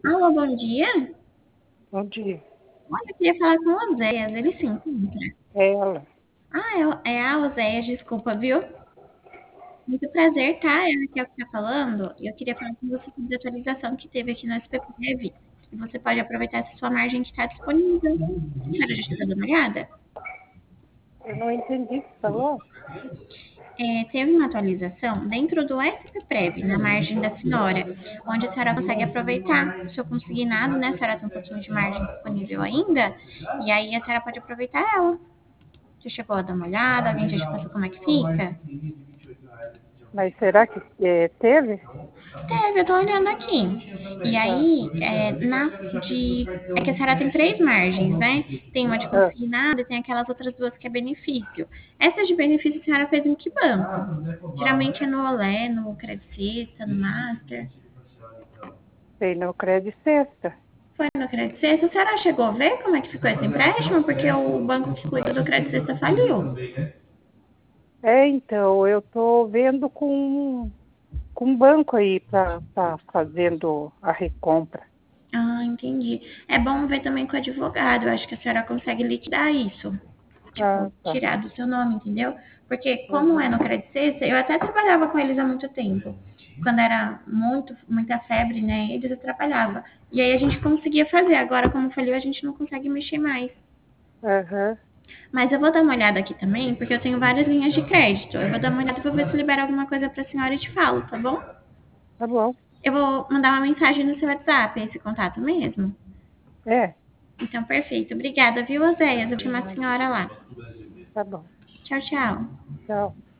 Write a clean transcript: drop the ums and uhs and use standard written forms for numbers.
Alô, bom dia. Bom dia. Olha, eu queria falar com o Oséias, ele se encontra. É ela. É a Oséias, desculpa, viu? Muito prazer, tá? Ela que é o que tá falando. E eu queria falar com você sobre a atualização que teve aqui no SPPDev. E você pode aproveitar essa sua margem que está disponível. A senhora já chegou a dar uma olhada? Eu não entendi o que você falou. Teve uma atualização dentro do SPPrev, na margem da senhora, onde a senhora consegue aproveitar o seu consignado, né? A senhora tem um pouquinho de margem disponível ainda, e aí a senhora pode aproveitar ela. Já chegou a dar uma olhada? Alguém já te passou como é que fica? Mas será que teve? Teve, eu tô olhando aqui. E Ah, aí, é que a senhora tem três margens, né? Tem uma de ah, consignado e tem aquelas outras duas que é benefício. Essa de benefício a senhora fez em que banco? Geralmente é no Olé, no Credit Sexta, no Master. sei no Credit Sexta. Foi no Credit Sexta? A senhora chegou a ver como é que ficou esse empréstimo? Porque o banco que cuida do Credit Sexta faliu. Então, eu tô vendo com um banco aí para tá fazendo a recompra. Ah, entendi. É bom ver também com o advogado. Eu acho que a senhora consegue liquidar isso. Ah, Tipo, tá. tirar do seu nome, entendeu? Porque como é Uhum. no Credit Sexta, eu até trabalhava com eles há muito tempo. Quando era muita febre, né? Eles eu trabalhava. E aí a gente conseguia fazer. Agora, como falhou, a gente não consegue mexer mais. Aham. Mas eu vou dar uma olhada aqui também, porque eu tenho várias linhas de crédito. Eu vou dar uma olhada e vou ver se libera alguma coisa pra senhora e te falo, tá bom? Tá bom. Eu vou mandar uma mensagem no seu WhatsApp, esse contato mesmo. É, Então, perfeito. Obrigada, viu, Oséias? Eu vou chamar a senhora lá. tá bom. Tchau, tchau. Tchau.